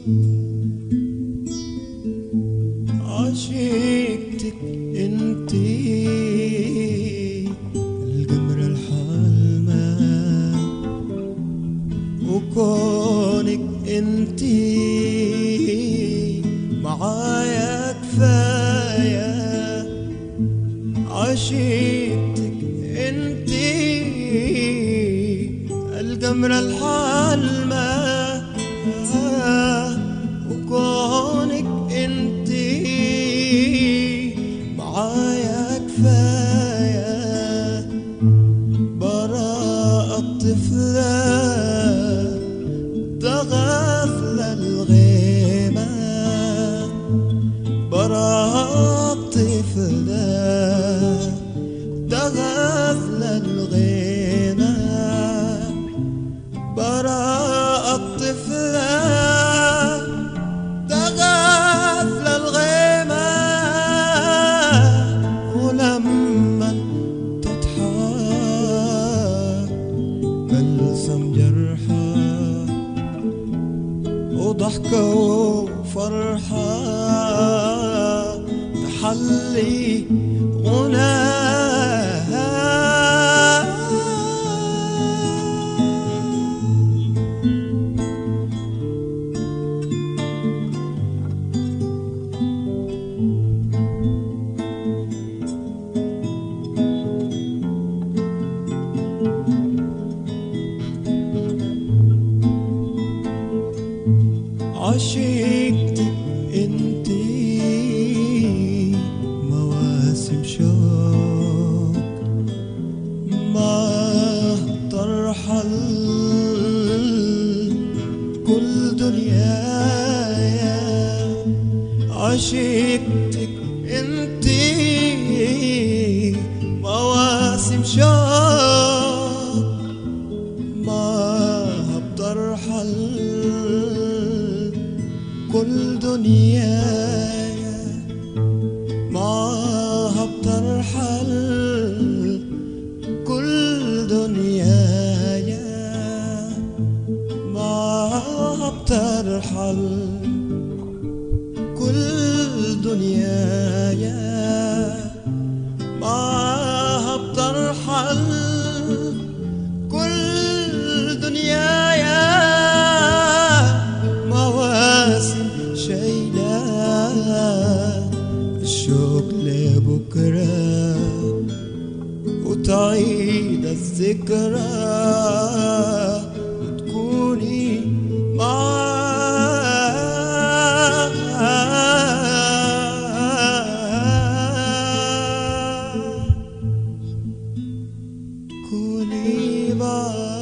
عشقتك انتي القمر الحلمة، وكونك انتي معايا كفاية. عشقتك انتي القمر الحلمة، وكونك انتي معايا كفاية. براءة طفلة ده غفلة الغيمة، براءة طفلة ده غفلة الغيمة، براءة طفلة ده غفلة الغيمة. ولما تضحك بلسم جرحة، وضحكة وفرحة تحلي غناها. عشقتك انتي مواسم شوق، ما ترحل كل دنيايا. عشقتك انتي مواسم شوق، ما بترحل كل دنيايا، ما بترحل كل دنيايا، ما بترحل كل دنيايا، ما بترحل كل دنيايا. مواسم شايلة الشوق لبكرة، وتعيد الذكرى وتكوني معايا، تكوني معايا.